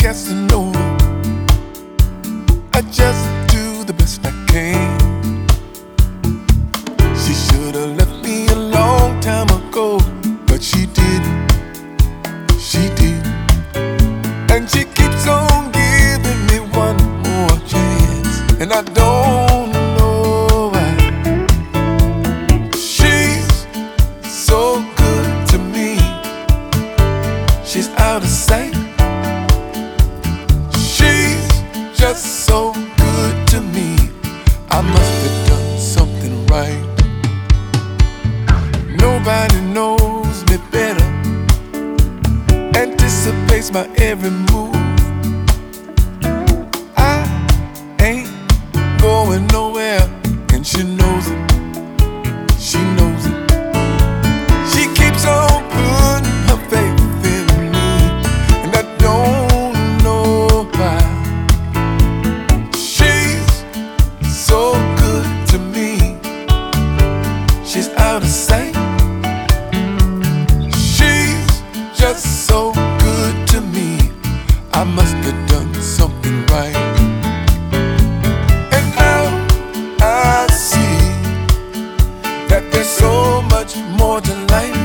Casanova. I just do the best I can. She should have left me a long time ago, but she didn't. She did. And she keeps on giving me one more chance, and I don't know why. She's so good to me. She's out of sight. She's just so good to me. I must have done something right. Nobody knows me better, anticipates my every move. I ain't going nowhere, and she knows it. She knows it. She keeps on putting her faith in me, and I don't know why. She's so good to me. She's out of sight. She's just so good to me. I must have done something right. And now I see that there's so much more to life.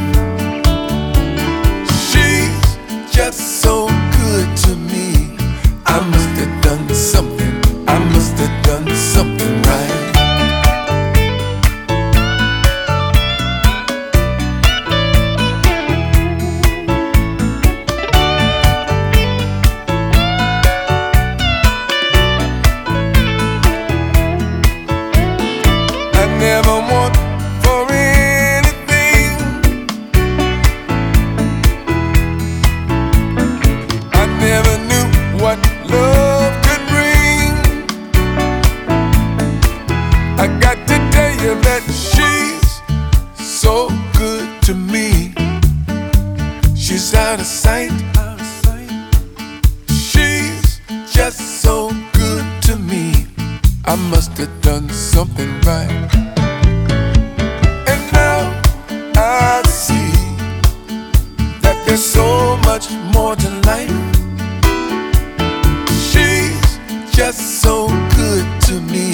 She's just so good to me. I must have done something. I must have done something right. I never want for anything. I never knew what love could bring. I got to tell you that she's so good to me. She's out of sight. She's just so good to me. I must have done something right. And now I see that there's so much more to life. She's just so good to me.